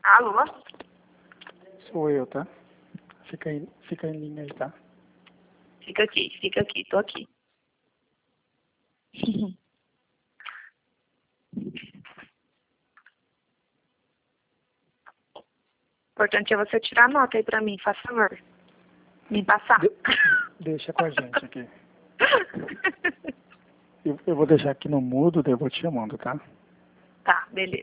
Alô? Sou eu, tá? Fica em linha aí, tá? Fica aqui, tô aqui. O importante é você tirar a nota aí pra mim, faz favor. Me passar. Deixa com a gente aqui. Eu vou deixar aqui no mudo, daí eu vou te chamando, tá? Tá, beleza.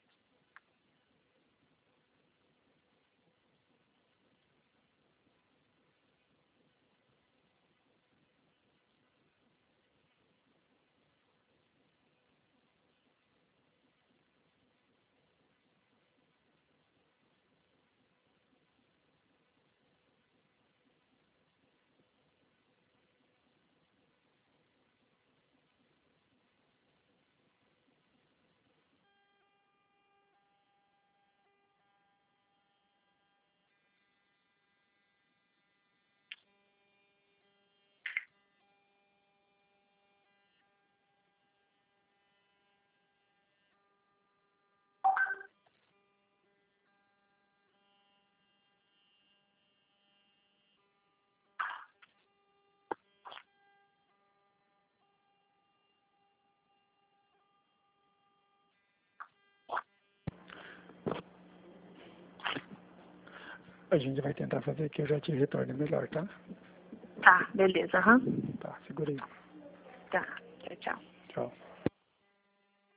A gente vai tentar fazer aqui, eu já te retorno melhor, tá? Tá, beleza, aham. Tá, segura aí. Tá, tchau, tchau. Tchau.